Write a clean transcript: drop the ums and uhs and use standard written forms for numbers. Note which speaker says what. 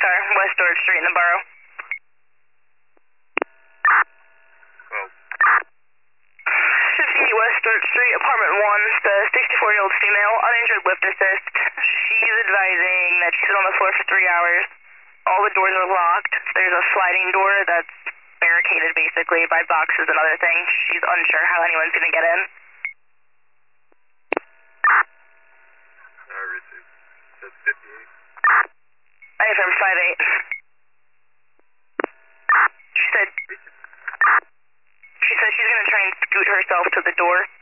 Speaker 1: car, West George Street in the borough.
Speaker 2: Well,
Speaker 1: 58 West George Street, apartment 1, the 64-year-old female, uninjured lift assist. She's advising that she's been on the floor for 3 hours. All the doors are locked. There's a sliding door that's barricaded basically by boxes and other things. She's unsure how anyone's going to get in.
Speaker 2: received. That's 58.
Speaker 1: I affirm 58. She said she's going to try and scoot herself to the door.